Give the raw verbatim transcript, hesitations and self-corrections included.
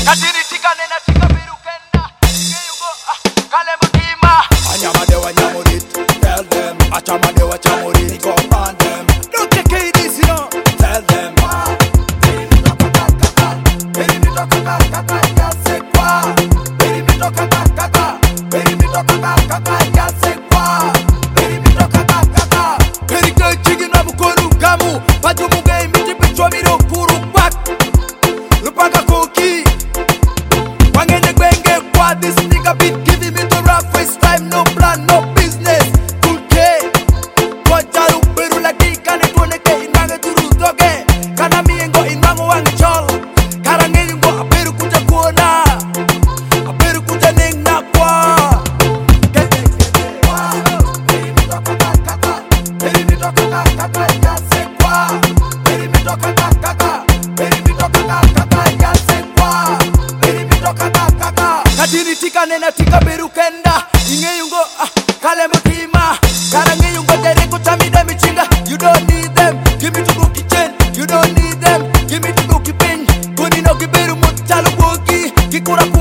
Katini tika nena tika biru kenda Ngeyungo kale mutima Anyamade wa nyamurit, tell them. Achamade wa chamurit, go on them. Don't take it easy, no. Tell them. Baby mi toka kaka Baby mi toka kaka ya se kwa Baby mi toka kaka Baby mi toka kaka ya se kwa Baby mi toka kaka Perike chigi na mukonu gamu. Patu muge miti pichwa miro kuru bak. Lupaka koki. Wangene gwenge kwa. This nigga been giving me the rough first time. No plan, no business. Cool K. Kwa jaru beru lagi kane tuone ke inange turu doge. Kana miengo inango wangi chol. Karange yungo aberu kuja kuona. Aberu kuja neng na kwa. Get it, get it. Baby mi toka kaka Baby mi toka kaka ya se kwa Baby mi toka kaka Baby mi toka kaka ya se kwa Baby mi toka kaka Katini tika nena tika beru kenda. Inge yungo ah, kale mutima. Karange yungo dereko chamide michinga. You don't need them, give me to go kitchen. You don't need them, give me to go kipin. Kuni no kiberu mutalo wogi. Kikura